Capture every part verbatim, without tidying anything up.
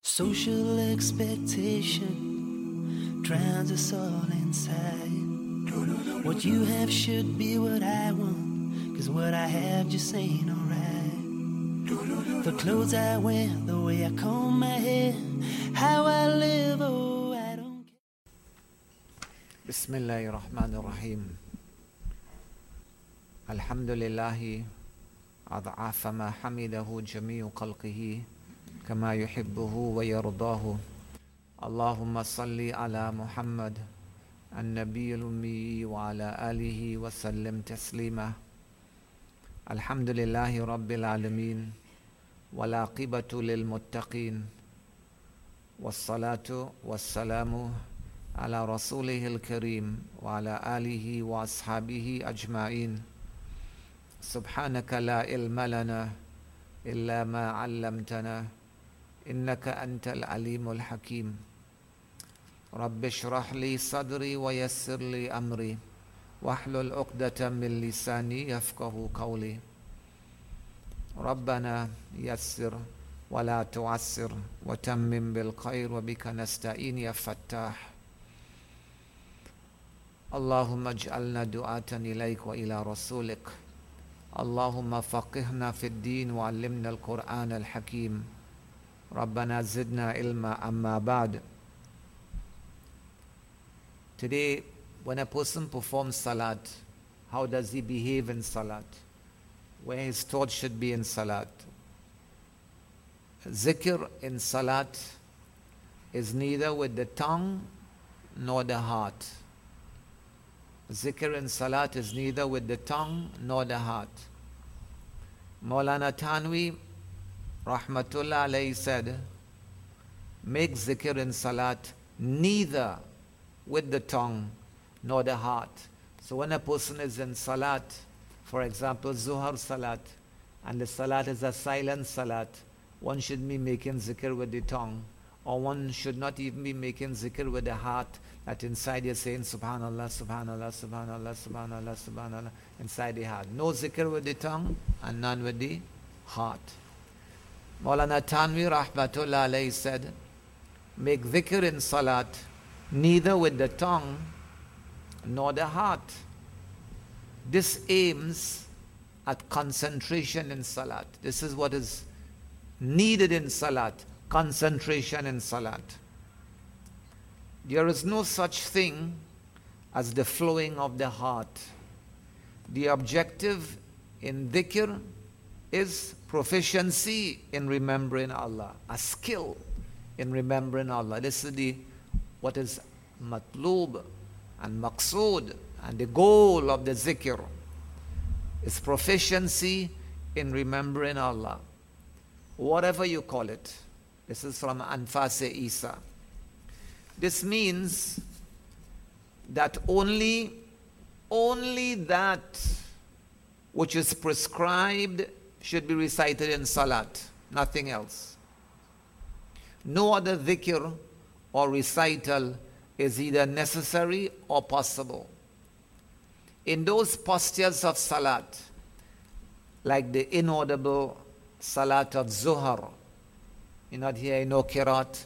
Social expectation drowns us all inside. What you have should be what I want, 'cause what I have just ain't alright. The clothes I wear, the way I comb my hair, how I live, oh, I don't care. Bismillahir Rahmanir Rahim. Alhamdulillahi ad'afa ma hamidahu jami'u khalqihi kama yuhibbuhu wa yardahu. Allahumma salli ala Muhammad النبي الأمي وعلى آله وسلم تسليما. الحمد لله رب العالمين والعاقبة للمتقين والصلاة والسلام على رسوله الكريم وعلى آله وأصحابه أجمعين. سبحانك لا علم لنا إلا ما علمتنا إنك أنت العليم الحكيم. رب اشرح لي صدري ويسر لي أمري واحلل عقدة من لساني يفقه قولي. ربنا يسر ولا تعسر وتمم بالخير وبك نستعين يا فتاح. اللهم اجعلنا دعاة إليك وإلى رسولك. اللهم فقهنا في الدين وعلمنا القرآن الحكيم. ربنا زدنا علما. أما بعد. Today, when a person performs salat, how does he behave in salat? Where his thoughts should be in salat? Zikr in salat is neither with the tongue nor the heart. Zikr in salat is neither with the tongue nor the heart. Maulana Thanvi, Rahmatullah alayhi, said, make zikr in salat neither with the tongue nor the heart. So when a person is in salat, for example Zuhar salat, and the salat is a silent salat, one should be making zikr with the tongue, or one should not even be making zikr with the heart, that inside you're saying subhanallah, subhanallah, subhanallah, subhanallah, subhanallah inside the heart. No zikr with the tongue and none with the heart. Maulana Thanvi Rahmatullah alayhi said, make dhikr in salat neither with the tongue nor the heart. This aims at concentration in salat. This is what is needed in salat, concentration in salat. There is no such thing as the flowing of the heart. The objective in dhikr is proficiency in remembering Allah, a skill in remembering Allah. This is the what is matlub and maqsood, and the goal of the zikr is proficiency in remembering Allah, whatever you call it. This is from Anfas Isa. This means that only only that which is prescribed should be recited in salat, nothing else. No other dhikr or recital is either necessary or possible. In those postures of salat, like the inaudible salat of Zuhar, you're not hearing no kirat,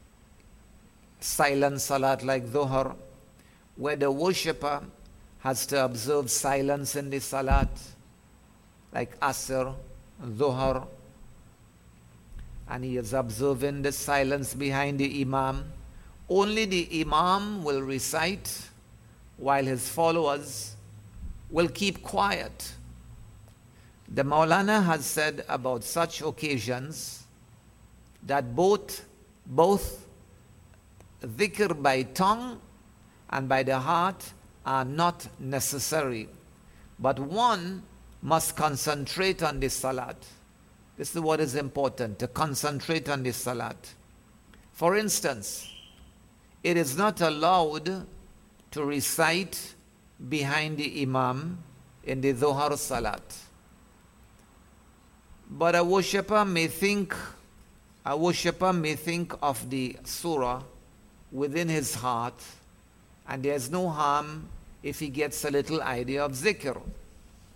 silent salat like Zuhar, where the worshipper has to observe silence in the salat, like Asr, Zuhar, and he is observing the silence behind the Imam. Only the Imam will recite while his followers will keep quiet. The Maulana has said about such occasions that both, both dhikr by tongue and by the heart are not necessary. But one must concentrate on the salat. This is what is important, to concentrate on the salat. For instance, it is not allowed to recite behind the Imam in the Dhuhr Salat. But a worshipper may think, a worshipper may think of the surah within his heart, and there is no harm if he gets a little idea of zikr.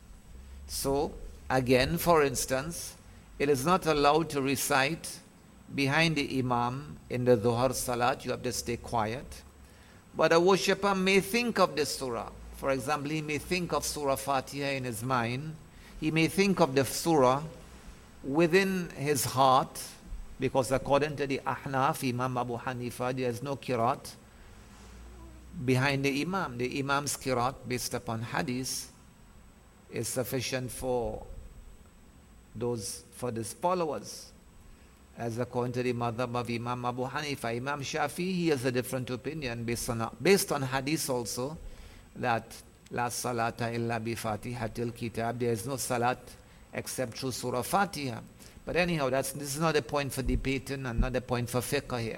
So, again, for instance, it is not allowed to recite behind the Imam in the Dhuhr Salat, you have to stay quiet. But a worshipper may think of the surah. For example, he may think of Surah Fatiha in his mind. He may think of the surah within his heart, because according to the Ahnaf, Imam Abu Hanifa, there is no kirat behind the Imam. The Imam's kirat, based upon hadith, is sufficient for those, for his followers. As according to the madhab of Imam Abu Hanifa, Imam Shafi, he has a different opinion based on, based on hadith also, that la salata illa bi fatihatil kitab, there is no salat except through Surah Fatiha. But anyhow, that's, this is not a point for debating and not a point for fiqh here.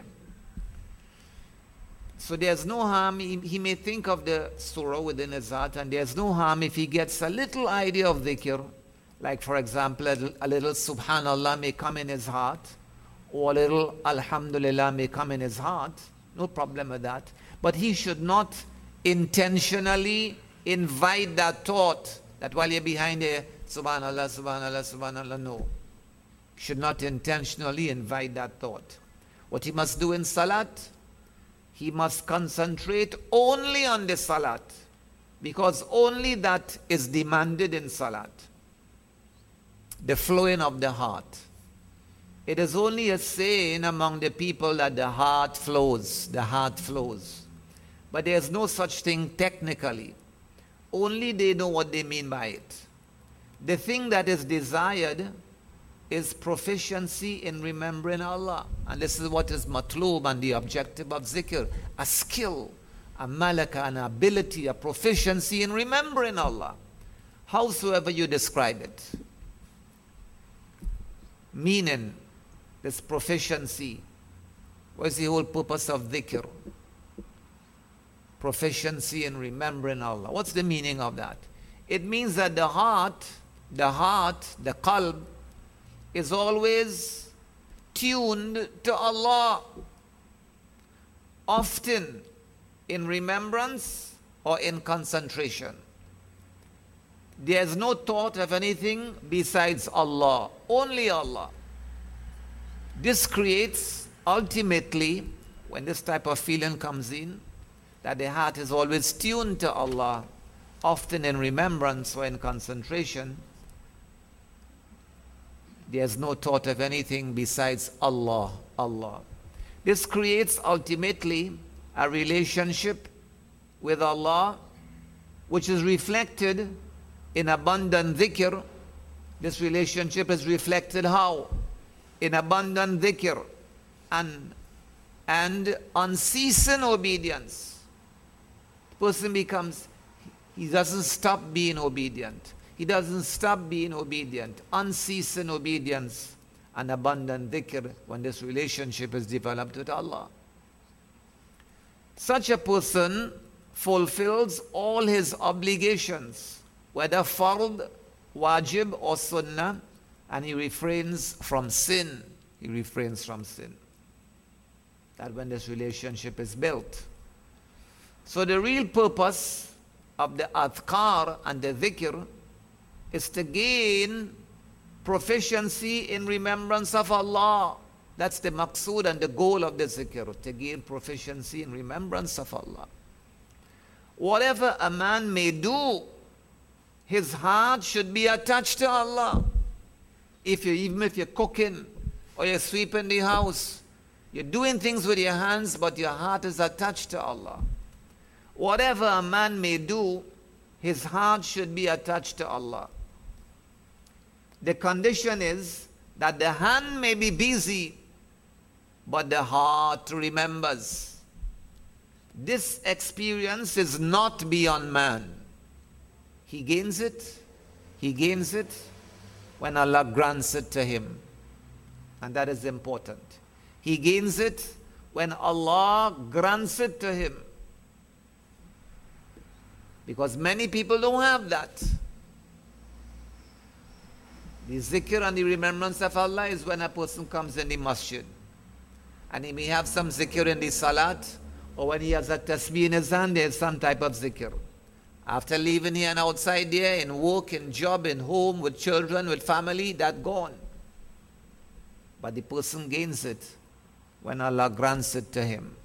So there's no harm, he, he may think of the surah within his heart, and there's no harm if he gets a little idea of dhikr, like for example, a, a little subhanallah may come in his heart, or a little alhamdulillah may come in his heart. No problem with that. But he should not intentionally invite that thought that while you're behind there, subhanallah, subhanallah, subhanallah, no. Should not intentionally invite that thought. What he must do in salat, he must concentrate only on the salat, because only that is demanded in salat. The flowing of the heart. It is only a saying among the people that the heart flows, the heart flows. But there is no such thing technically. Only they know what they mean by it. The thing that is desired is proficiency in remembering Allah. And this is what is matlub and the objective of zikr. A skill, a malaka, an ability, a proficiency in remembering Allah. Howsoever you describe it. Meaning, this proficiency. What is the whole purpose of dhikr? Proficiency in remembering Allah. What's the meaning of that? It means that the heart, the heart, the qalb, is always tuned to Allah. Often in remembrance or in concentration. There is no thought of anything besides Allah. Only Allah. This creates, ultimately, when this type of feeling comes in, that the heart is always tuned to Allah, often in remembrance or in concentration. There's no thought of anything besides Allah, Allah. This creates, ultimately, a relationship with Allah, which is reflected in abundant dhikr. This relationship is reflected how? In abundant dhikr and, and unceasing obedience. The person becomes, he doesn't stop being obedient. He doesn't stop being obedient. Unceasing obedience and abundant dhikr when this relationship is developed with Allah. Such a person fulfills all his obligations, whether fard, wajib or sunnah, and he refrains from sin. He refrains from sin. That when this relationship is built. So the real purpose of the adhkar and the dhikr is to gain proficiency in remembrance of Allah. That's the maqsood and the goal of the zikr, to gain proficiency in remembrance of Allah. Whatever a man may do, his heart should be attached to Allah. If you, even if you're cooking or you're sweeping the house, you're doing things with your hands, but your heart is attached to Allah. Whatever a man may do, his heart should be attached to Allah. The condition is that the hand may be busy, but the heart remembers. This experience is not beyond man. He gains it, he gains it when Allah grants it to him. And that is important. He gains it when Allah grants it to him. Because many people don't have that. The zikr and the remembrance of Allah is when a person comes in the masjid. And he may have some zikr in the salat, or when he has a tasbih in his hand, there is some type of zikr. After leaving here and outside there, in work, in job, in home, with children, with family, that gone. but the person gains it when Allah grants it to him.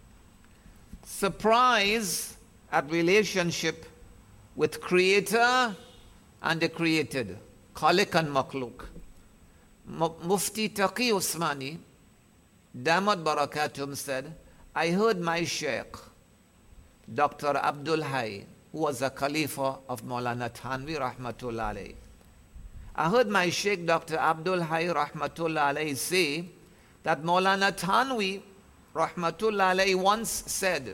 Surprise at relationship with Creator and the created, Khaliq and Makhluk. Mufti Taqi Usmani, Damat Barakatum, said, I heard my Shaykh, Doctor Abdul Hai, who was a Khalifa of Maulana Thanvi Rahmatullah Alayhi. I heard my Shaykh Doctor Abdul Hai Rahmatullah Alayhi say that Maulana Thanvi Rahmatullah Alayhi once said,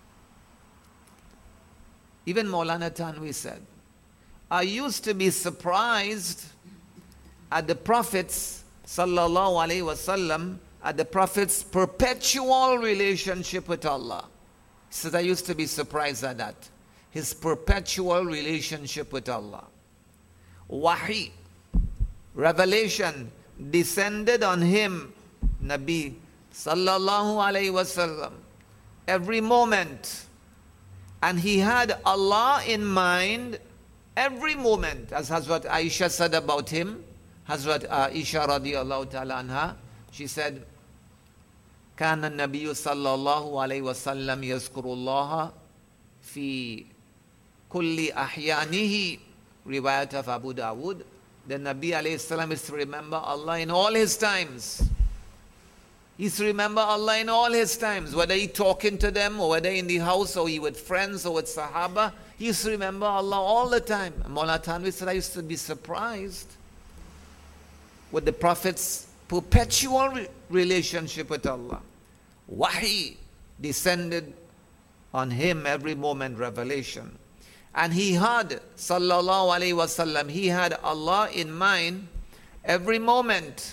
even Maulana Thanvi said, I used to be surprised at the Prophet's sallallahu alaihi wasallam, at the Prophet's perpetual relationship with Allah. He says, I used to be surprised at that. His perpetual relationship with Allah. Wahi, revelation, descended on him, Nabi sallallahu alaihi wasallam, every moment. And he had Allah in mind every moment, as Hazrat Aisha said about him. Hazrat Aisha radiallahu ta'ala anha, she said, كان النبي صلى الله عليه وسلم يذكر الله في كل أحيانه, riwayat of Abu Dawood. The Nabi alayhi salam is to remember Allah in all his times. He's to remember Allah in all his times, whether he talking to them or whether in the house or he with friends or with Sahaba. He used to remember Allah all the time. Maulana Thanvi said, I used to be surprised with the Prophet's perpetual re relationship with Allah. Wahi descended on him every moment, revelation. And he had, sallallahu alayhi wasallam, he had Allah in mind every moment.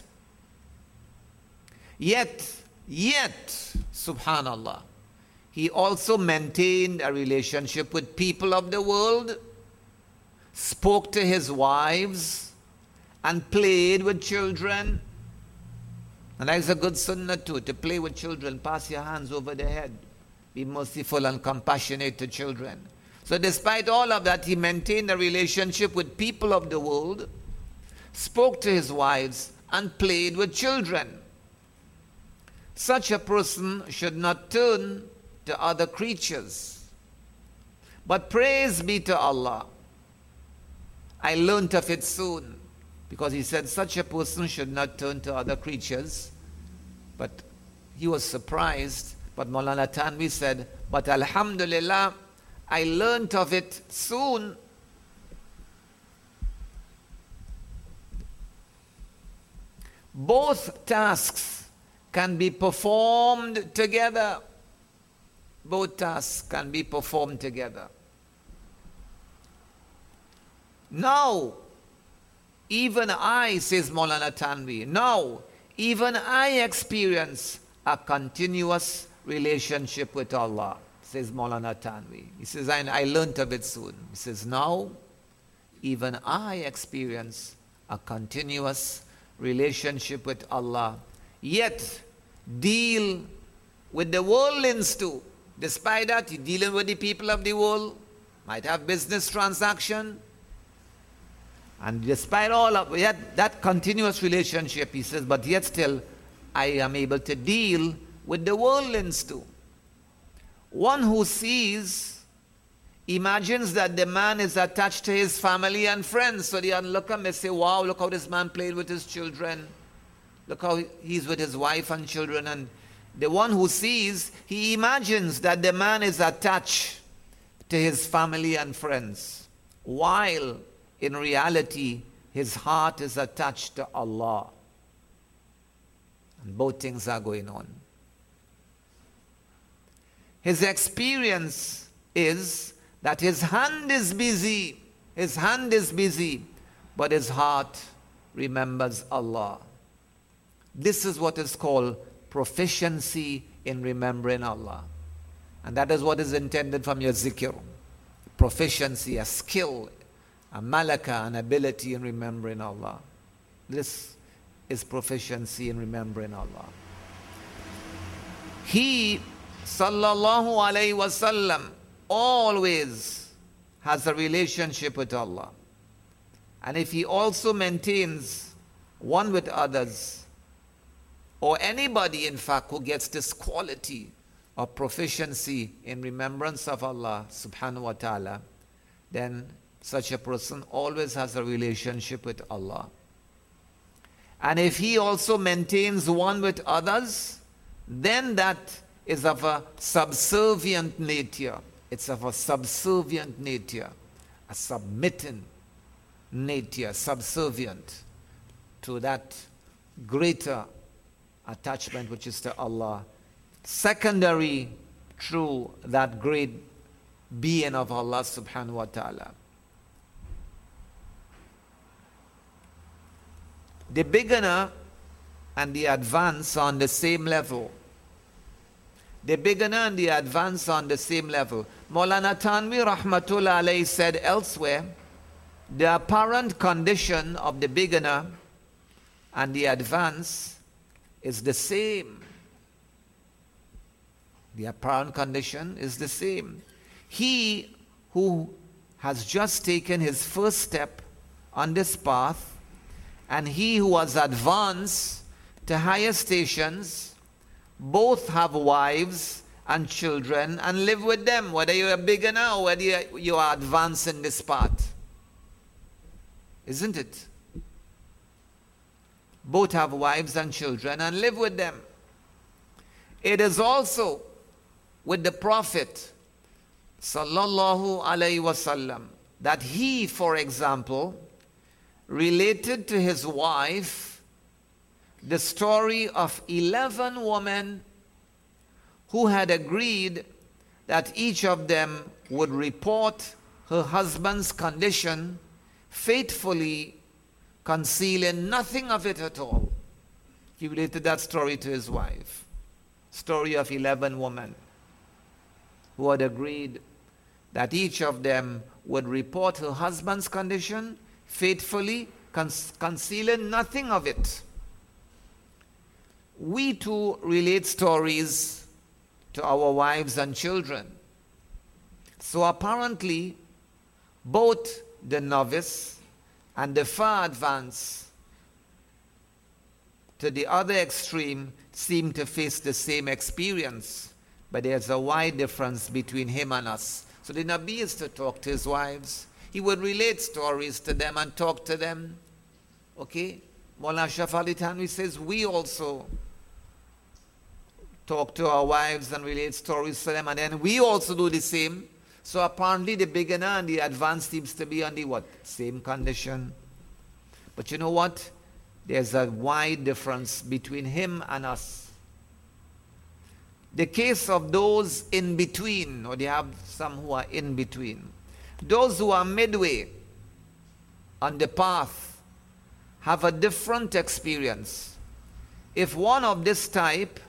Yet, yet, subhanallah, he also maintained a relationship with people of the world, spoke to his wives, and played with children. And that's a good sunnah too, to play with children. Pass your hands over their head. Be merciful and compassionate to children. So despite all of that, he maintained a relationship with people of the world, spoke to his wives, and played with children. Such a person should not turn to other creatures. But praise be to Allah. I learnt of it soon. Because he said such a person should not turn to other creatures. But he was surprised. But Maulana Thanvi said, but alhamdulillah, I learnt of it soon. Both tasks can be performed together. Both tasks can be performed together. Now, even I, says Maulana Thanvi, now, even I experience a continuous relationship with Allah, says Maulana Thanvi. He says, I, I learnt of it soon. He says, now, even I experience a continuous relationship with Allah, yet deal with the worldlings too. Despite that, he's dealing with the people of the world, might have business transaction, and despite all of yet that continuous relationship, he says, but yet still, I am able to deal with the worldlings too. One who sees, imagines that the man is attached to his family and friends. So the onlooker may say, wow, look how this man played with his children. Look how he's with his wife and children. And the one who sees, he imagines that the man is attached to his family and friends, while in reality, his heart is attached to Allah. And both things are going on. His experience is that his hand is busy, his hand is busy, but his heart remembers Allah. This is what is called proficiency in remembering Allah. And that is what is intended from your zikr. Proficiency, a skill, a malaka, an ability in remembering Allah. This is proficiency in remembering Allah. He, sallallahu alayhi wasallam, always has a relationship with Allah. And if he also maintains one with others, or anybody in fact who gets this quality of proficiency in remembrance of Allah subhanahu wa ta'ala, then such a person always has a relationship with Allah. And if he also maintains one with others, then that is of a subservient nature. It's of a subservient nature, a submitting nature, subservient to that greater attachment which is to Allah, secondary through that great being of Allah subhanahu wa ta'ala. The beginner and the advance are on the same level. The beginner and the advance are on the same level. Maulana Tanwi Rahmatullah alayhi said elsewhere, the apparent condition of the beginner and the advance is the same. The apparent condition is the same. He who has just taken his first step on this path and he who was advanced to higher stations, both have wives and children and live with them, whether you're a beginner or whether you are advanced in this path. Isn't it? Both have wives and children and live with them. It is also with the Prophet sallallahu alaihi wasallam that he, for example, related to his wife the story of eleven women who had agreed that each of them would report her husband's condition faithfully, concealing nothing of it at all. He related that story to his wife. Story of eleven women who had agreed that each of them would report her husband's condition faithfully, con- concealing nothing of it. We too relate stories to our wives and children. So apparently, both the novice and the far advanced to the other extreme seem to face the same experience, but there's a wide difference between him and us. So the Nabi is to talk to his wives. He would relate stories to them and talk to them. Okay? Maulana Ashraf Ali Thanwi says we also talk to our wives and relate stories to them, and then we also do the same. So apparently the beginner and the advanced seems to be on the what? Same condition. But you know what? There's a wide difference between him and us. The case of those in between, or they have some who are in between. Those who are midway on the path have a different experience. If one of this type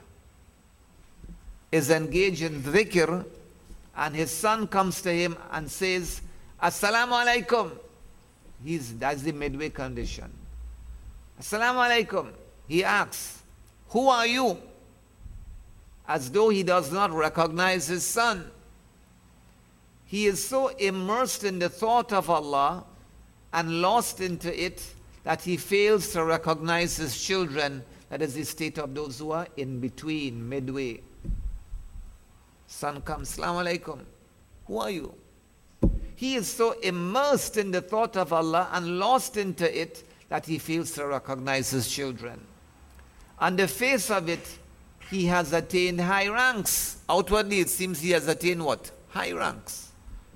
is engaged in dhikr and his son comes to him and says, Assalamu alaikum, he's, that's the midway condition. Assalamu alaikum, he asks, who are you? As though he does not recognize his son. He is so immersed in the thought of Allah and lost into it that he fails to recognize his children. That is the state of those who are in between, midway. Son comes, Assalamu alaikum. Who are you? He is so immersed in the thought of Allah and lost into it that he fails to recognize his children. On the face of it, he has attained high ranks. Outwardly, it seems he has attained what? High ranks.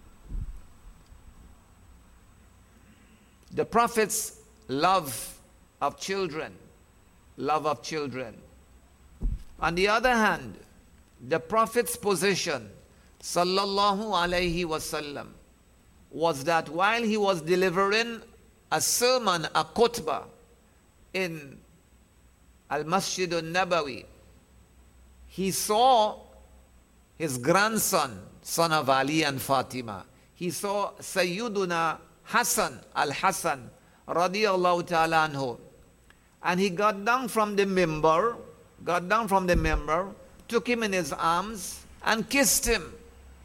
The Prophet's love of children, love of children. On the other hand, the Prophet's position, sallallahu alaihi wasallam, was that while he was delivering a sermon, a khutbah, in Al-Masjid al-Nabawi, he saw his grandson, son of Ali and Fatima. He saw Sayyiduna Hassan al-Hassan, radiyallahu ta'ala anhu. And he got down from the mimbar, got down from the mimbar, took him in his arms and kissed him.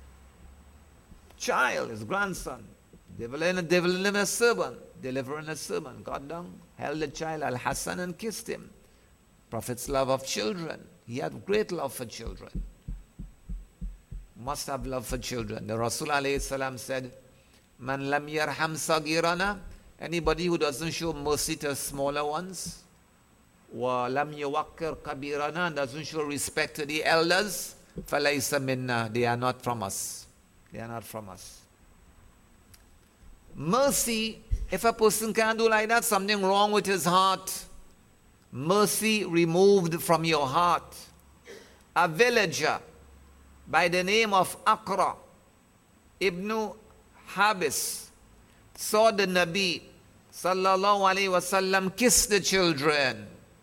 Child, his grandson, delivering, delivering a sermon, delivering a sermon, got down, held the child Al-Hassan and kissed him. Prophet's love of children. He had great love for children. Must have love for children. The Rasul alayhi salam said, Man lam yarham sagirana, anybody who doesn't show mercy to smaller ones, wa lam yuwakkir kabirana, doesn't show respect to the elders, falaysa minna, they are not from us. They are not from us. Mercy, if a person can't do like that, something wrong with his heart. Mercy removed from your heart. A villager by the name of Aqra ibn Habis saw the Nabi sallallahu alaihi wasallam kiss the children.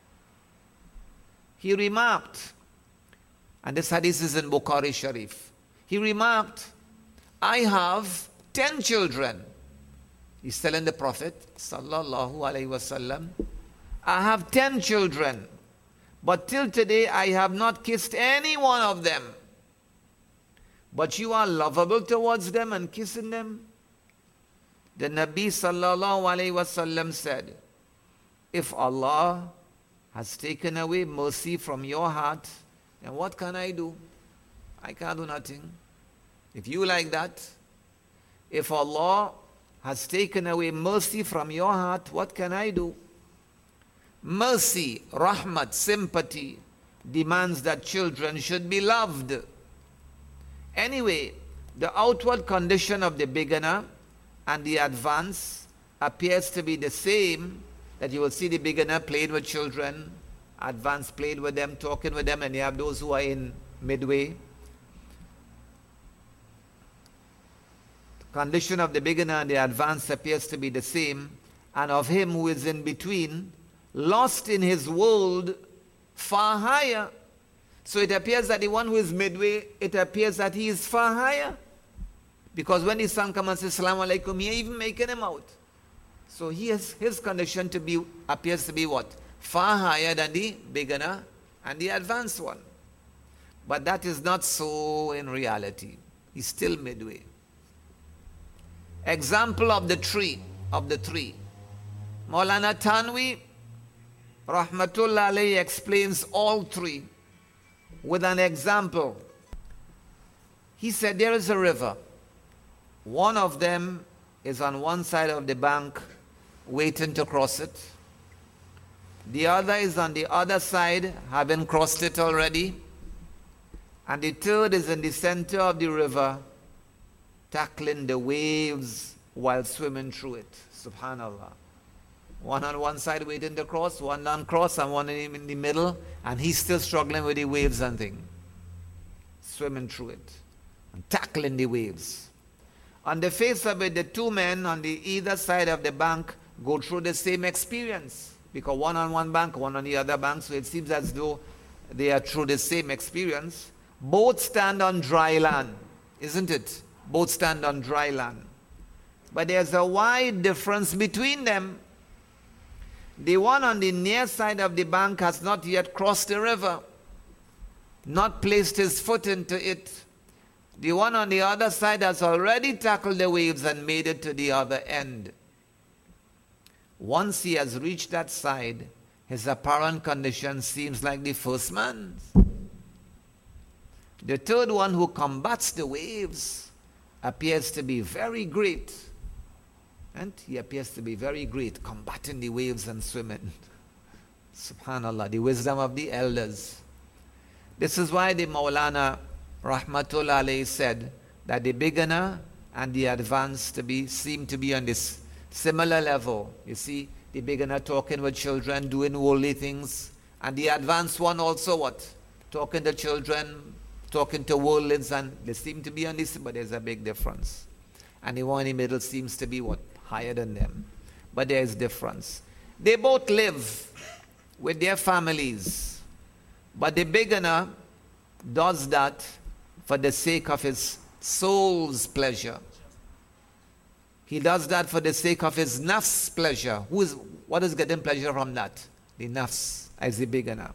He remarked, and this hadith is in Bukhari Sharif, he remarked, I have ten children. He's telling the Prophet sallallahu alaihi wasallam, I have ten children, but till today I have not kissed any one of them. But you are lovable towards them and kissing them. The Nabi sallallahu alaihi wasallam said, if Allah has taken away mercy from your heart, then what can I do? I can't do nothing. If you like that, if Allah has taken away mercy from your heart, what can I do? Mercy, rahmat, sympathy demands that children should be loved. Anyway, the outward condition of the beginner and the advance appears to be the same, that you will see the beginner playing with children, advance playing with them, talking with them, and you have those who are in midway. The condition of the beginner and the advance appears to be the same, and of him who is in between, lost in his world, far higher. So it appears that the one who is midway, it appears that he is far higher. Because when his son comes and says, Assalamu alaikum, he even making him out. So he has, his condition to be appears to be what? Far higher than the beginner and the advanced one. But that is not so in reality. He's still midway. Example of the tree, of the tree. Maulana Tanwi, Rahmatullah alayhi, explains all three with an example. He said there is a river. One of them is on one side of the bank waiting to cross it. The other is on the other side, having crossed it already. And the third is in the center of the river, tackling the waves while swimming through it. Subhanallah. One on one side waiting to cross, one on cross, and one in the middle, and he's still struggling with the waves and thing. Swimming through it and tackling the waves. On the face of it, the two men on the either side of the bank go through the same experience, because one on one bank, one on the other bank, so it seems as though they are through the same experience. Both stand on dry land, isn't it? Both stand on dry land. But there's a wide difference between them. The one on the near side of the bank has not yet crossed the river, not placed his foot into it. The one on the other side has already tackled the waves and made it to the other end. Once he has reached that side, his apparent condition seems like the first man's. The third one, who combats the waves, appears to be very great. And he appears to be very great, combating the waves and swimming. Subhanallah, the wisdom of the elders. This is why the Maulana Rahmatullah alayhi said that the beginner and the advanced to be, seem to be on this similar level. You see, the beginner talking with children, doing worldly things, and the advanced one also what? Talking to children, talking to worldlings, and they seem to be on this, but there's a big difference. And the one in the middle seems to be what? Higher than them. But there is difference. They both live with their families, but the beginner does that for the sake of his soul's pleasure. He does that for the sake of his nafs pleasure. Who is, what is getting pleasure from that? The nafs as the beginner.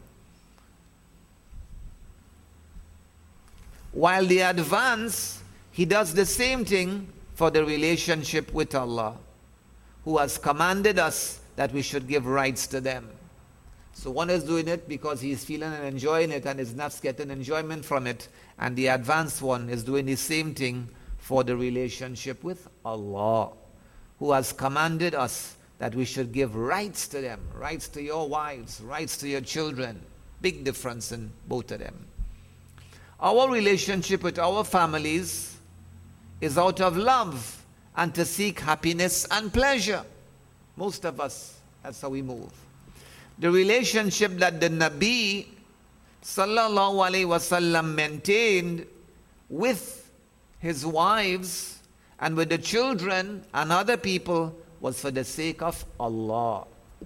While the advance, he does the same thing for the relationship with Allah, who has commanded us that we should give rights to them. So one is doing it because he's feeling and enjoying it and his nafs getting enjoyment from it. And the advanced one is doing the same thing for the relationship with Allah, who has commanded us that we should give rights to them, rights to your wives, rights to your children. Big difference in both of them. Our relationship with our families is out of love and to seek happiness and pleasure. Most of us, that's how we move. The relationship that the Nabi sallallahu alaihi wasallam maintained with his wives and with the children and other people was for the sake of Allah.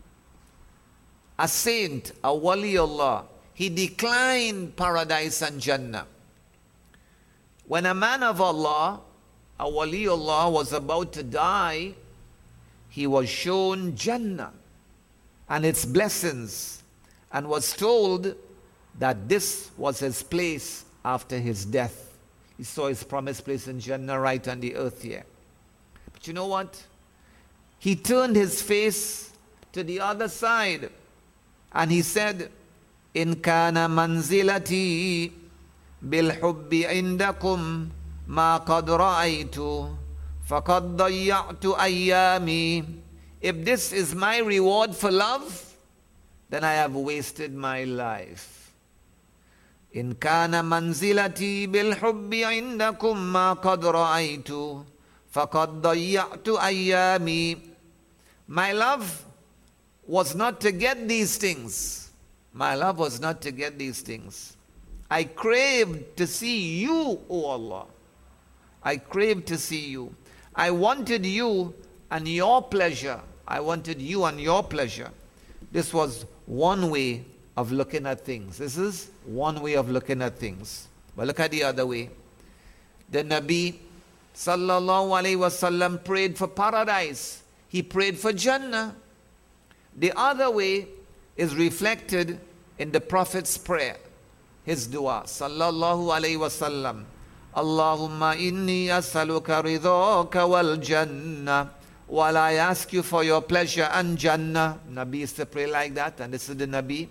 A saint, a waliullah, he declined paradise and Jannah. When a man of Allah, a waliullah, was about to die, he was shown Jannah and its blessings and was told that this was his place after his death. He saw his promised place in Jannah right on the earth here. But you know what? He turned his face to the other side and he said, In kana manzilati bil hubbi indakum ma qad ra'aytu faqad dayya'tu ayyami. If this is my reward for love, then I have wasted my life. In kana manzilati bil hubbi indakum ma qad ra'aytu faqad dayya'tu ayyami. My love was not to get these things. My love was not to get these things. I craved to see you, O Allah. I craved to see you. I wanted you and your pleasure. I wanted you and your pleasure. This was one way of looking at things. This is one way of looking at things. But look at the other way. The Nabi sallallahu alaihi wasallam prayed for paradise. He prayed for Jannah. The other way is reflected in the Prophet's prayer, his dua, sallallahu alaihi wasallam. Allahumma inni as'aluka ridhaka wal jannah. While I ask you for your pleasure and Jannah. Nabi used to pray like that, and this is the Nabi.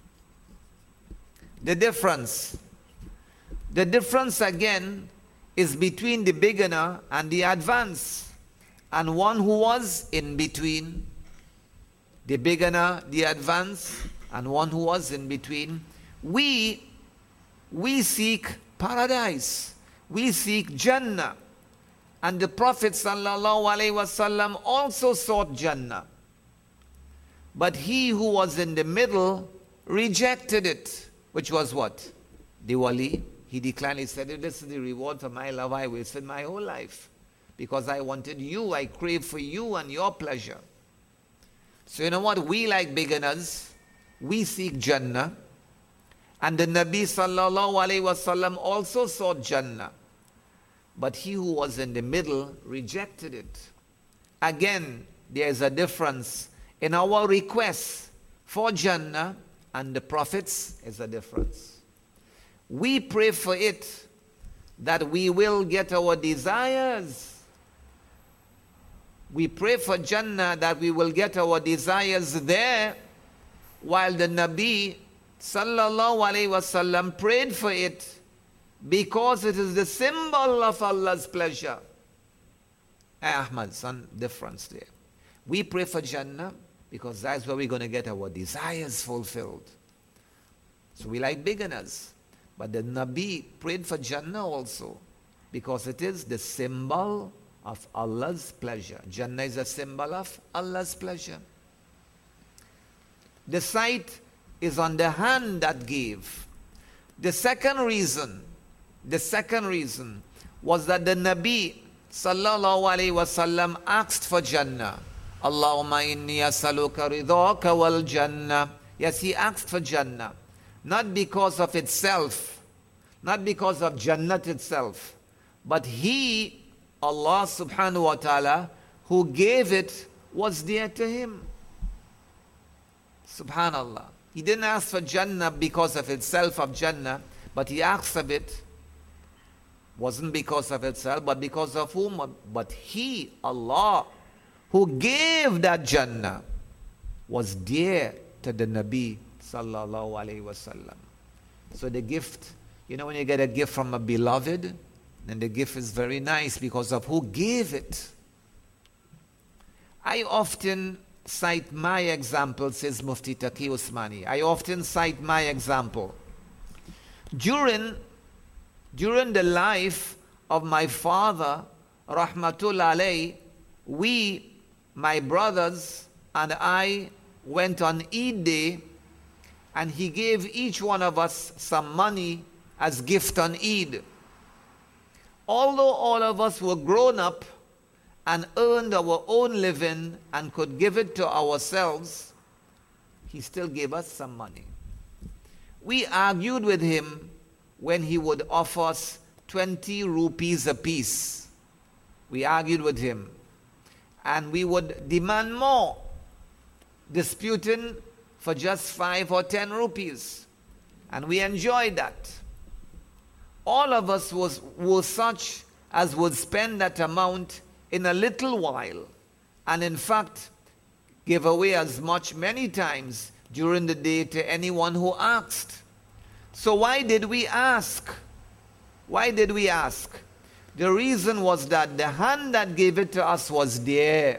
The difference, the difference again is between the beginner and the advanced, and one who was in between. The beginner, the advanced, and one who was in between. We, we seek paradise. We seek Jannah. And the Prophet sallallahu alaihi wasallam also sought Jannah. But he who was in the middle rejected it. Which was what? The wali. He declined. He said, this is the reward for my love. I wasted my whole life. Because I wanted you. I craved for you and your pleasure. So you know what? We like beginners. We seek Jannah. And the Nabi sallallahu alaihi wasallam also sought Jannah. But he who was in the middle rejected it. Again, there is a difference in our request for Jannah, and the Prophet's is a difference. We pray for it that we will get our desires. We pray for Jannah that we will get our desires there, while the Nabi sallallahu alaihi wasallam prayed for it because it is the symbol of Allah's pleasure. Ahmad, some difference there. We pray for Jannah because that's where we're going to get our desires fulfilled. So we like beginners. But the Nabi prayed for Jannah also because it is the symbol of Allah's pleasure. Jannah is a symbol of Allah's pleasure. The sight is on the hand that gave. The second reason, the second reason was that the Nabi sallallahu alaihi wasallam asked for Jannah. Allahumma inni as'aluka ridhaka wal Jannah. Yes, he asked for Jannah. Not because of itself, not because of Jannat itself, but he, Allah subhanahu wa ta'ala, who gave it, was dear to him. Subhanallah. He didn't ask for Jannah because of itself of Jannah, but he asked of it, wasn't because of itself, but because of whom? But he, Allah, who gave that Jannah, was dear to the Nabi sallallahu alayhi wasallam. So the gift, you know when you get a gift from a beloved, then the gift is very nice because of who gave it. I often cite my example, says Mufti Taqi Usmani. I often cite my example. During, during the life of my father, Rahmatullah alayhi, we, my brothers and I, went on Eid Day, and he gave each one of us some money as gift on Eid. Although all of us were grown up and earned our own living and could give it to ourselves, he still gave us some money. We argued with him when he would offer us twenty rupees apiece. We argued with him, and we would demand more, disputing for just five or ten rupees. And we enjoyed that. All of us was, were such as would spend that amount in a little while, and in fact give away as much many times during the day to anyone who asked. So why did we ask? Why did we ask? The reason was that the hand that gave it to us was there.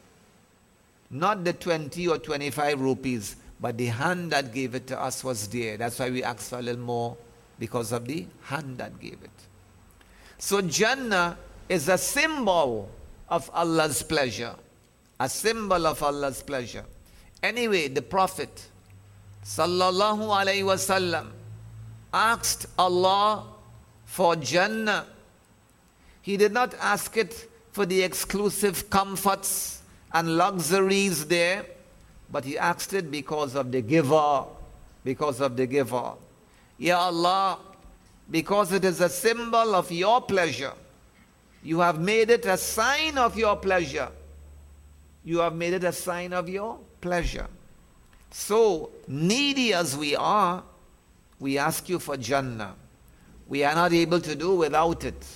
Not the twenty or twenty-five rupees, but the hand that gave it to us was there. That's why we asked for a little more, because of the hand that gave it. So Jannah is a symbol of Allah's pleasure. A symbol of Allah's pleasure. Anyway, the Prophet sallallahu alaihi wasallam asked Allah for Jannah. He did not ask it for the exclusive comforts and luxuries there, but he asked it because of the giver. Because of the giver. Ya Allah, because it is a symbol of your pleasure, you have made it a sign of your pleasure. You have made it a sign of your pleasure. So, needy as we are, we ask you for Jannah. We are not able to do without it.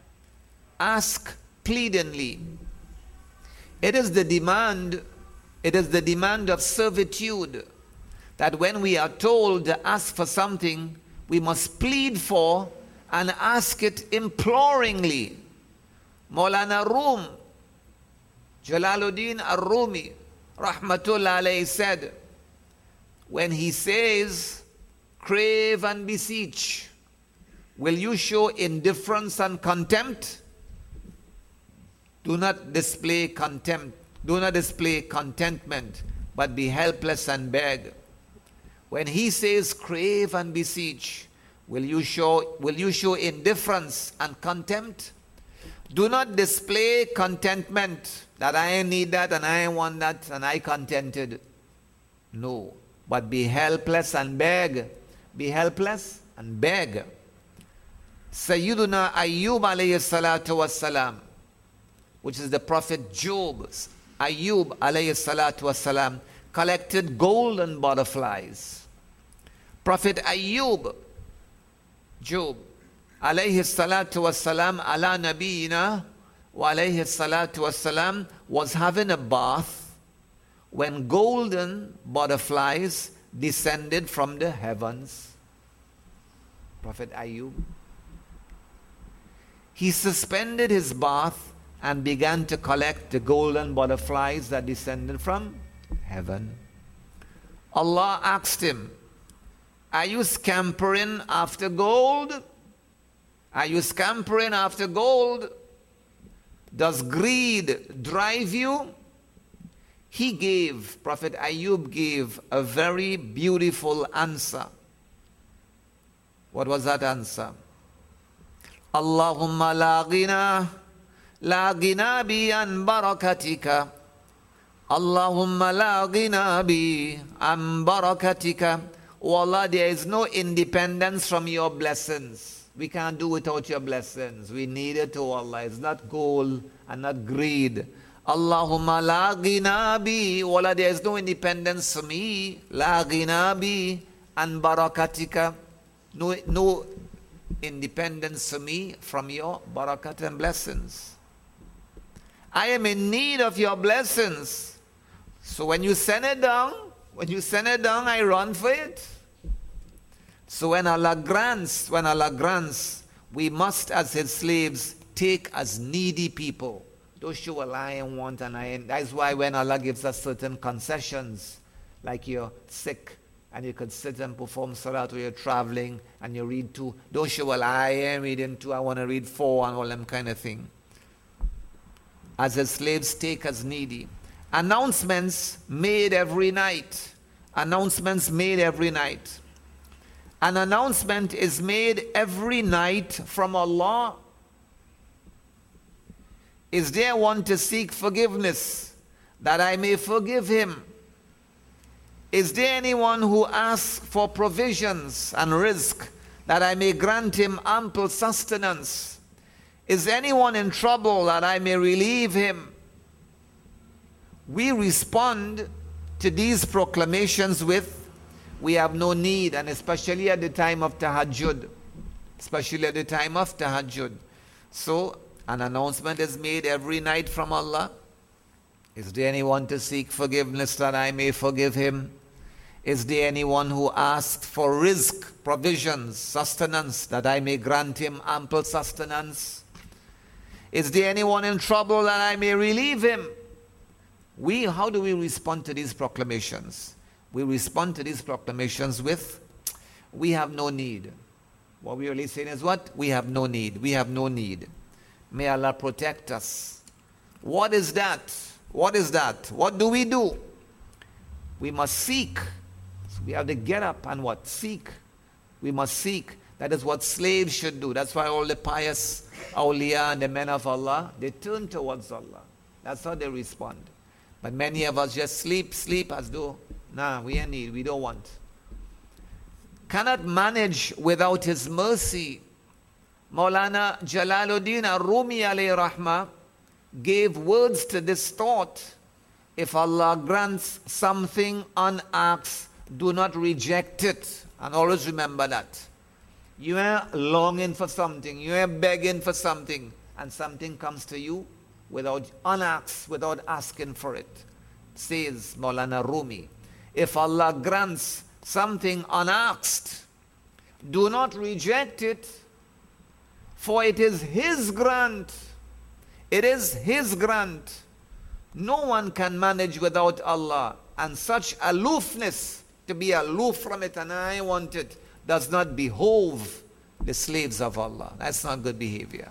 Ask pleadingly. It is the demand, it is the demand of servitude that when we are told to ask for something, we must plead for and ask it imploringly. Maulana Rum, Jalaluddin Ar-Rumi, Rahmatullah alayhi, said, when he says, crave and beseech, will you show indifference and contempt? Do not display contempt, do not display contentment, but be helpless and beg. When he says crave and beseech, will you show, will you show indifference and contempt? Do not display contentment, that I need that and I want that and I contented. No, but be helpless and beg. Be helpless and beg. Sayyiduna Ayyub alayhi salatu wassalam, which is the Prophet Job, Ayyub alayhi salatu wassalam, collected golden butterflies. Prophet Ayyub, Job, alayhi salatu wassalam, ala nabiyina wa alayhi salatu wassalam, was having a bath when golden butterflies descended from the heavens. Prophet Ayyub, he suspended his bath and began to collect the golden butterflies that descended from heaven. Allah asked him, are you scampering after gold? Are you scampering after gold? Does greed drive you? He gave, Prophet Ayyub gave a very beautiful answer. What was that answer? Allahumma la ghina, la ghina bi an barakatika. Allahumma la ghina bi an barakatika. Oh Allah, there is no independence from your blessings. We can't do without your blessings. We need it, oh Allah. It's not gold and not greed. Allahumma la ghina bi. Oh Allah, there is no independence for me. La ghina bi an barakatika. No, no independence for me from your barakat and blessings. I am in need of your blessings. So when you send it down, When you send it down, I run for it. So when Allah grants, when Allah grants, we must as His slaves take as needy people. Don't show a lion want and I. That's why when Allah gives us certain concessions, like you're sick and you could sit and perform salat, or you're traveling and you read two. Don't show a lie, I am reading two, I want to read four and all them kind of thing. As His slaves take as needy. Announcements made every night. Announcements made every night. An announcement is made every night from Allah. Is there one to seek forgiveness, that I may forgive him? Is there anyone who asks for provisions and rizq, that I may grant him ample sustenance? Is anyone in trouble, that I may relieve him? We respond to these proclamations with, we have no need, and especially at the time of tahajjud. Especially at the time of tahajjud. So, an announcement is made every night from Allah. Is there anyone to seek forgiveness, that I may forgive him? Is there anyone who asks for rizq, provisions, sustenance, that I may grant him ample sustenance? Is there anyone in trouble, that I may relieve him? We, how do we respond to these proclamations? We respond to these proclamations with, we have no need. What we're really saying is what? We have no need. We have no need. May Allah protect us. What is that? What is that? What do we do? We must seek. So we have to get up and what? Seek. We must seek. That is what slaves should do. That's why all the pious awliya and the men of Allah, they turn towards Allah. That's how they respond. But many of us just sleep, sleep as though, nah, we ain't need, we don't want. Cannot manage without His mercy. Maulana Jalaluddin Ar-Rumi alayhi rahmah gave words to this thought. If Allah grants something unasked, do not reject it. And always remember that. You are longing for something, you are begging for something, and something comes to you without unasked, without asking for it. Says Maulana Rumi, if Allah grants something unasked, do not reject it, for it is His grant. It is His grant. No one can manage without Allah. And such aloofness, to be aloof from it and I want it, does not behove the slaves of Allah. That's not good behavior.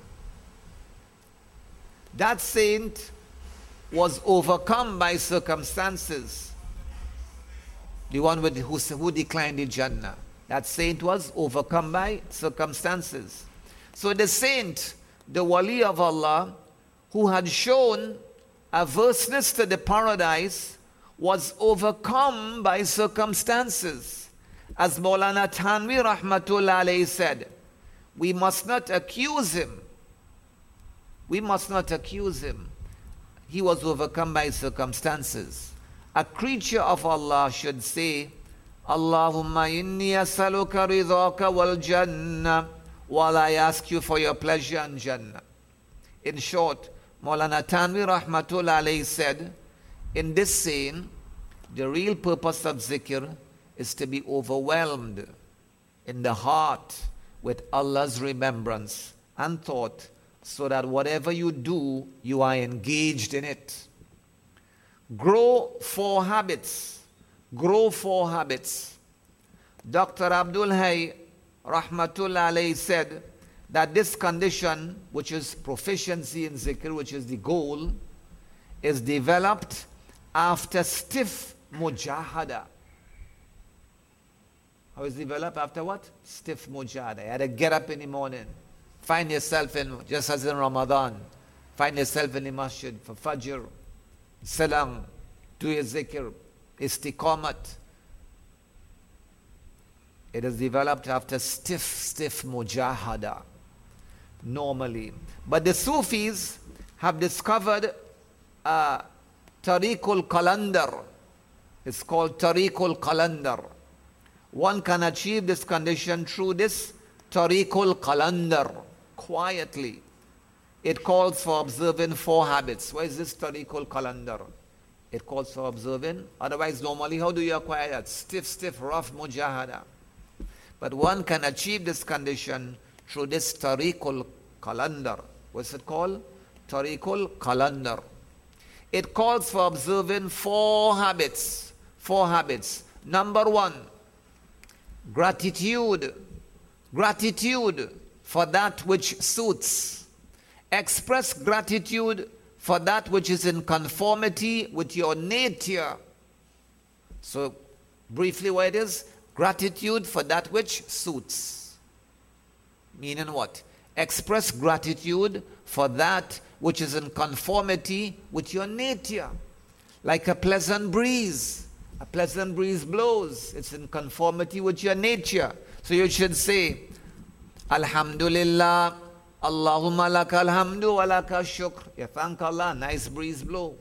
That saint was overcome by circumstances. The one with, who, who declined the Jannah. That saint was overcome by circumstances. So the saint, the wali of Allah, who had shown averseness to the paradise, was overcome by circumstances. As Maulana Thanvi Rahmatullah alayhi said, we must not accuse him. We must not accuse him. He was overcome by circumstances. A creature of Allah should say, Allahumma inni asaluka ridhaka wal jannah, while I ask you for your pleasure and Jannah. In short, Maulana Thanvi Rahmatullah alayhi said, in this saying, the real purpose of zikr is to be overwhelmed in the heart with Allah's remembrance and thought, so that whatever you do, you are engaged in it. Grow four habits. Grow four habits. Doctor Abdul Hay Rahmatullah alayhi said that this condition, which is proficiency in zikr, which is the goal, is developed after stiff mujahada. How is it developed? After what? Stiff mujahada. You had to get up in the morning. Find yourself in, just as in Ramadan, find yourself in the masjid for Fajr, Salam, do your zikr, istiqamat. It is developed after stiff, stiff mujahada, normally. But the Sufis have discovered uh, Tariqul Qalandar. It's called Tariqul Qalandar. One can achieve this condition through this Tariqul Qalandar, quietly. It calls for observing four habits. What is this Tariqul Qalandar? It calls for observing. Otherwise, normally, how do you acquire that? Stiff, stiff, rough mujahada. But one can achieve this condition through this tariqul calendar. What's it called? Tariqul calendar. It calls for observing four habits. Four habits. Number one, gratitude. Gratitude for that which suits. Express gratitude for that which is in conformity with your nature. So, briefly what it is? Gratitude for that which suits. Meaning what? Express gratitude for that which is in conformity with your nature. Like a pleasant breeze. A pleasant breeze blows. It's in conformity with your nature. So you should say, Alhamdulillah, Allahumma laka alhamdu wa laka shukr. You thank Allah, nice breeze blow.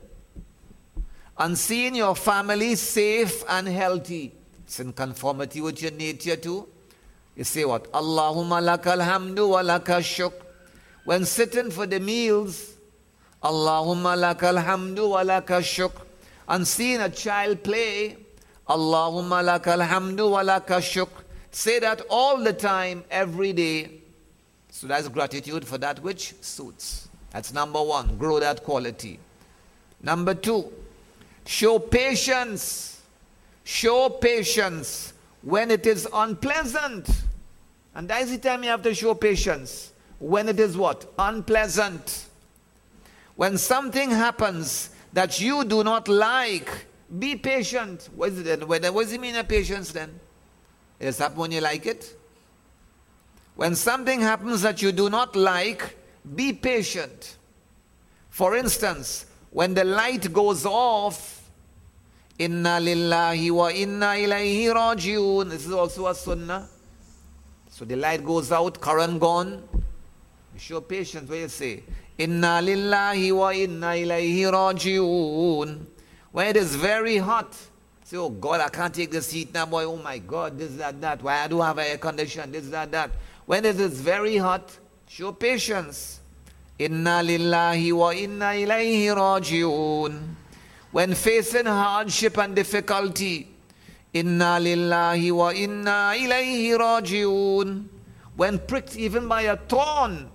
And seeing your family safe and healthy. It's in conformity with your nature too. You say what? Allahumma laka alhamdu wa laka shukr. When sitting for the meals, Allahumma laka alhamdu wa laka shukr. And seeing a child play, Allahumma laka alhamdu wa laka shukr. Say that all the time, every day. So that's gratitude for that which suits. That's number one. Grow that quality. Number two, show patience. Show patience when it is unpleasant. And that is the time you have to show patience. When it is what? Unpleasant. When something happens that you do not like, be patient. What is it? What does it mean of patience then? It is happen when you like it. When something happens that you do not like, be patient. For instance, when the light goes off, Inna lillahi wa inna ilayhi rajiun. This is also a sunnah. So the light goes out, current gone. You show patience when you say, Inna lillahi wa inna ilayhi rajiun. When it is very hot, say, oh God, I can't take this heat now, boy. Oh my God, this, that, that. Why I do have air condition, this, that, that. When it is very hot, show patience. Inna lillahi wa inna ilayhi rajiun. When facing hardship and difficulty, Inna lillahi wa inna ilayhi rajiun. When pricked even by a thorn,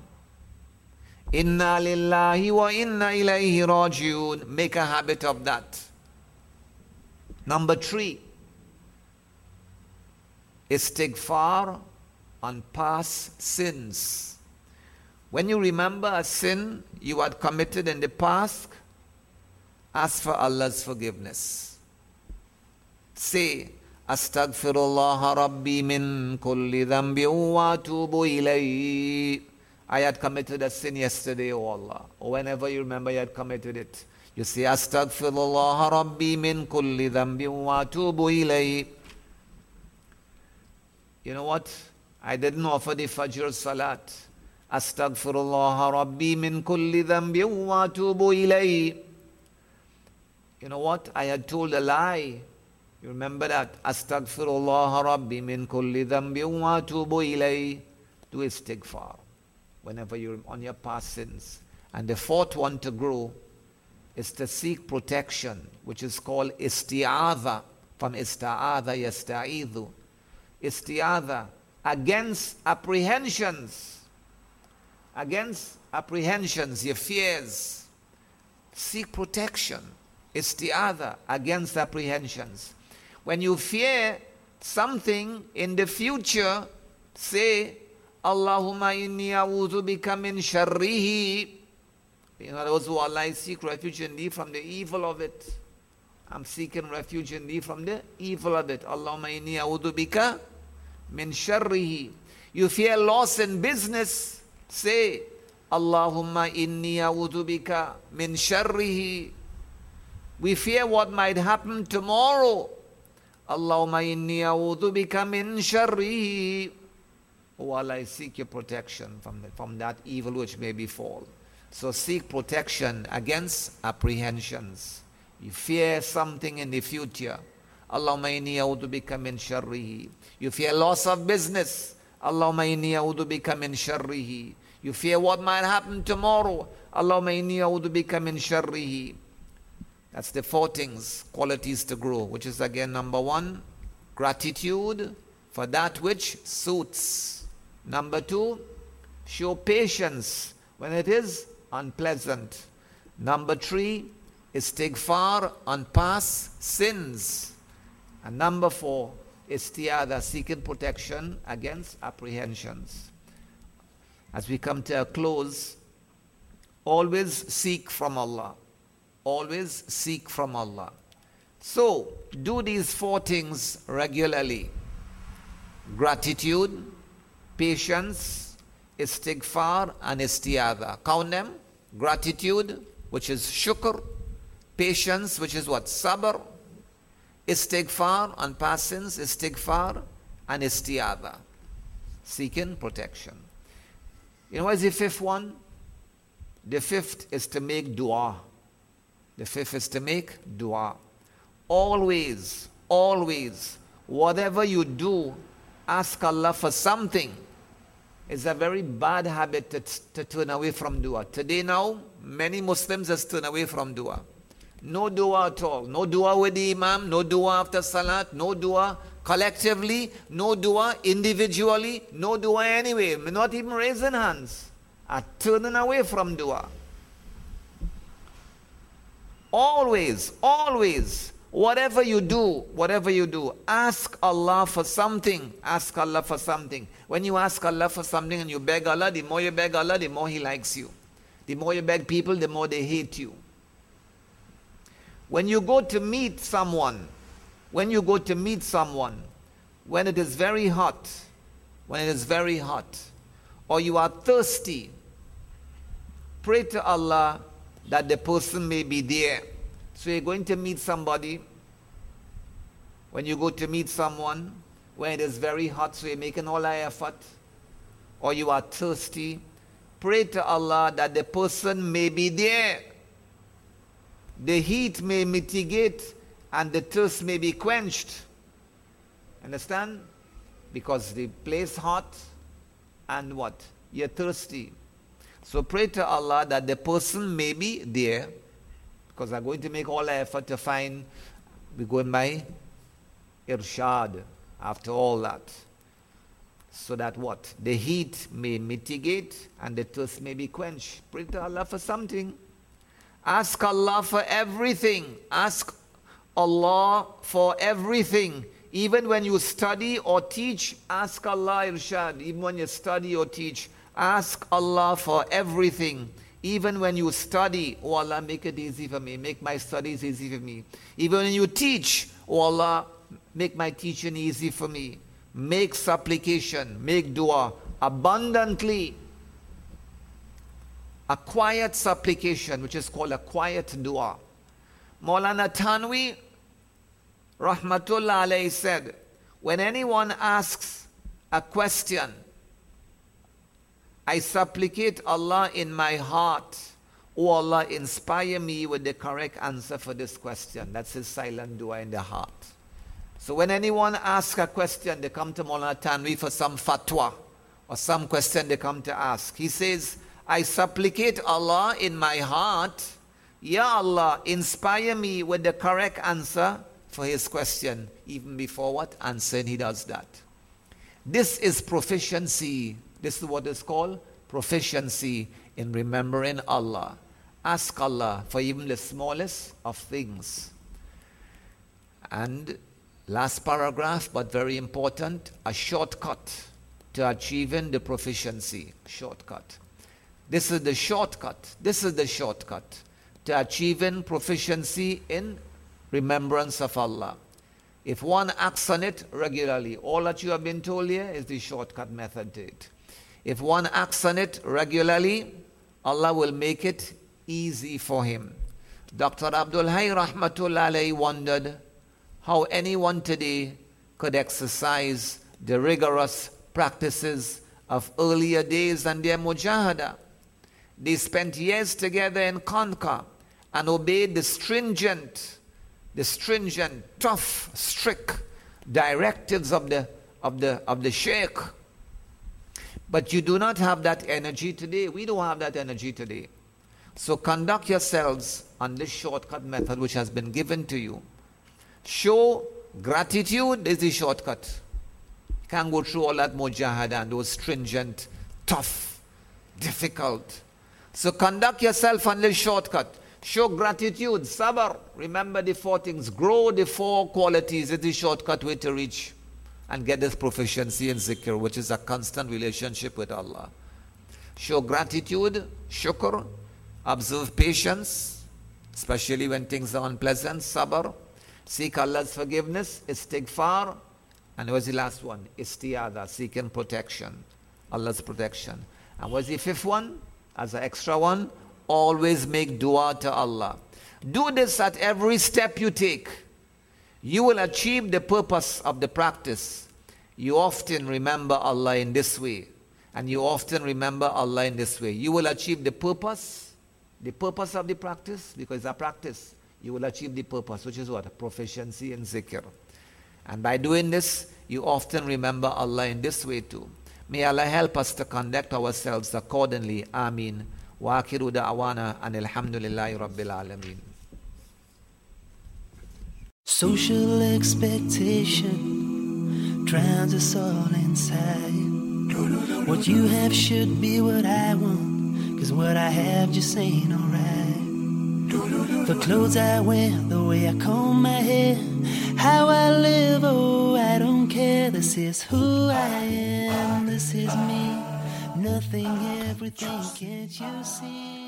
Inna lillahi wa inna ilayhi rajiun. Make a habit of that. Number three, istighfar on past sins. When you remember a sin you had committed in the past, ask for Allah's forgiveness. Say, Astaghfirullah Rabbi min kulli dhanbi wa atubu ilayhi. I had committed a sin yesterday, O Allah. Or whenever you remember you had committed it, you say, Astaghfirullah Rabbi min kulli dhanbi wa atubu ilayhi. You know what? I didn't offer the Fajr Salat. Astaghfirullah Rabbi min kulli dhanbi wa atubu ilayhi. You know what? I had told a lie. You remember that? Astaghfirullah Rabbi min kulli dhanbi wa atubu ilayhi. Do istighfar whenever you're on your past sins. And the fourth one to grow is to seek protection, which is called isti'adha, from ista'adha yasta'idhu. Isti'adha, against apprehensions. Against apprehensions, your fears. Seek protection. Isti'adha, against apprehensions. When you fear something in the future, say, Allahumma inni a'udhu bika min sharrihi. In other words, oh Allah, I seek refuge in thee from the evil of it. I'm seeking refuge in thee from the evil of it. Allahumma inni a'udhu bika min sharrihi. You fear loss in business, say, Allahumma inni a'udhu bika min sharrihi. We fear what might happen tomorrow. Allahumma inni a'udhu bika min sharrihi. Oh Allah, I seek your protection from, the, from that evil which may befall. So seek protection against apprehensions. You fear something in the future. Allahumma inni a'udhu bika min sharrihi. You fear loss of business. Allahumma inni a'udhu bika min sharrihi. You fear what might happen tomorrow. Allahumma inni a'udhu bika min sharrihi. That's the four things, qualities to grow, which is again number one, gratitude for that which suits. Number two, show patience when it is unpleasant. Number three, istighfar on past sins. And number four, istiada, seeking protection against apprehensions. As we come to a close, always seek from Allah. Always seek from Allah. So, do these four things regularly. Gratitude, patience, istighfar, and istiada. Count them. Gratitude, which is shukr. Patience, which is what? Sabr. Istighfar on past sins, istighfar, and istiada. Seeking protection. You know what is the fifth one? The fifth is to make dua. The fifth is to make dua. Always, always, whatever you do, ask Allah for something. It's a very bad habit to, to turn away from dua. Today now, many Muslims just turn away from dua. No dua at all. No dua with the imam, no dua after salat, no dua collectively, no dua individually, no dua anyway, not even raising hands. Are turning away from dua. Always, always, whatever you do, whatever you do, ask Allah for something. Ask Allah for something. When you ask Allah for something and you beg Allah, the more you beg Allah, the more He likes you. The more you beg people, the more they hate you. When you go to meet someone, when you go to meet someone, when it is very hot, when it is very hot, or you are thirsty, pray to Allah that the person may be there. So you're going to meet somebody. When you go to meet someone, when it is very hot, so you're making all that effort, or you are thirsty, pray to Allah that the person may be there. The heat may mitigate and the thirst may be quenched. Understand? Because the place hot and what? You're thirsty. So pray to Allah that the person may be there, because I'm going to make all the effort to find, we're going by irshad after all that. So that what? The heat may mitigate and the thirst may be quenched. Pray to Allah for something. Ask Allah for everything. Ask Allah for everything. Even when you study or teach, ask Allah irshad. Even when you study or teach, ask Allah for everything. Even when you study, oh Allah, make it easy for me. Make my studies easy for me. Even when you teach, oh Allah, make my teaching easy for me. Make supplication, make dua abundantly. A quiet supplication, which is called a quiet dua. Maulana Thanwi, Rahmatullah alayhi, said, when anyone asks a question, I supplicate Allah in my heart, oh Allah, inspire me with the correct answer for this question. That's his silent dua in the heart. So when anyone asks a question, they come to Maulana Thanwi for some fatwa or some question they come to ask. He says, I supplicate Allah in my heart, Ya Allah, inspire me with the correct answer for his question. Even before what answer, he does that. This is proficiency. This is what is called proficiency in remembering Allah. Ask Allah for even the smallest of things. And last paragraph, but very important, a shortcut to achieving the proficiency. Shortcut. This is the shortcut. This is the shortcut to achieving proficiency in remembrance of Allah. If one acts on it regularly, all that you have been told here is the shortcut method to it. If one acts on it regularly, Allah will make it easy for him. Doctor Abdul Hayy Rahmatullah alayhi wondered how anyone today could exercise the rigorous practices of earlier days and their mujahada. They spent years together in Conca and obeyed the stringent, the stringent, tough, strict directives of the of the of the Sheikh. But you do not have that energy today. We don't have that energy today. So conduct yourselves on this shortcut method which has been given to you. Show gratitude is the shortcut. You can't go through all that mujahada and those stringent, tough, difficult. So conduct yourself on this shortcut. Show gratitude, sabr. Remember the four things. Grow the four qualities is the shortcut way to reach and get this proficiency in zikr, which is a constant relationship with Allah. Show gratitude, shukr. Observe patience, especially when things are unpleasant, sabr. Seek Allah's forgiveness, istighfar. And what's the last one? Istiada, seeking protection, Allah's protection. And what's the fifth one? As an extra one, always make dua to Allah. Do this at every step you take. You will achieve the purpose of the practice. You often remember Allah in this way. And you often remember Allah in this way. You will achieve the purpose. The purpose of the practice, because it's a practice, you will achieve the purpose, which is what? Proficiency in zikr. And by doing this, you often remember Allah in this way too. May Allah help us to conduct ourselves accordingly. Ameen. Wa akhiru da'wana and alhamdulillahi rabbil alameen. Social expectation drowns us all inside. What you have should be what I want. Cause what I have just ain't alright. The clothes I wear, the way I comb my hair, how I live, oh I don't care. This is who I am, this is me. Nothing, everything, can't you see?